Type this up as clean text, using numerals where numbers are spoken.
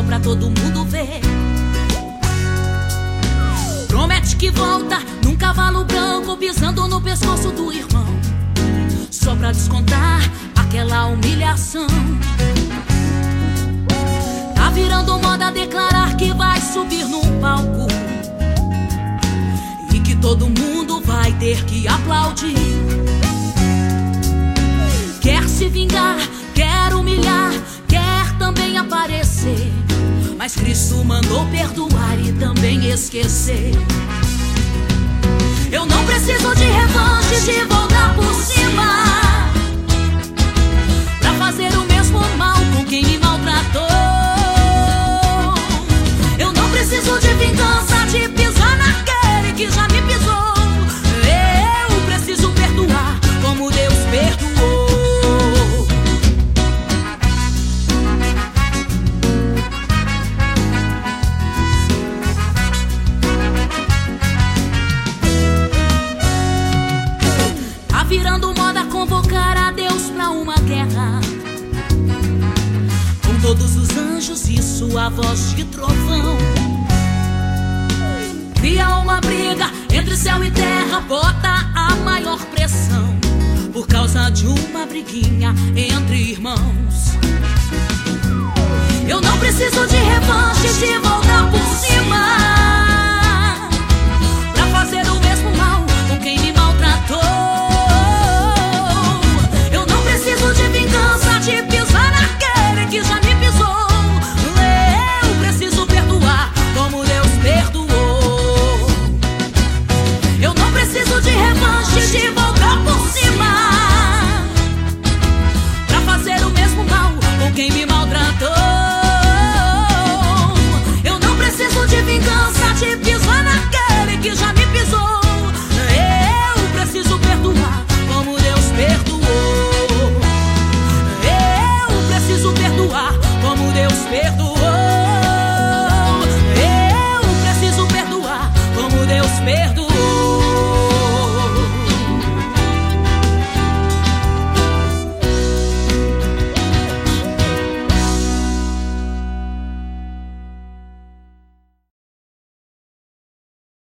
pra todo mundo ver. Promete que volta num cavalo branco, pisando no pescoço do irmão, só pra descontar aquela humilhação. Tá virando moda declarar que vai subir num palco e que todo mundo vai ter que aplaudir. Quer se vingar, quer humilhar, quer também aparecer, mas Cristo mandou perdoar e também esquecer. Eu não preciso de revanche, de voltar por cima pra fazer o mesmo mal com quem me maltratou. Eu não preciso de vingança, de pisar naquele que já me pisou. Eu preciso perdoar como Deus perdoou. Tá virando moda convocar a Deus pra uma guerra, com todos os anjos e sua voz de trovão. Cria uma briga entre céu e terra, bota a maior pressão por causa de uma briguinha entre irmãos. Eu não preciso de revanche,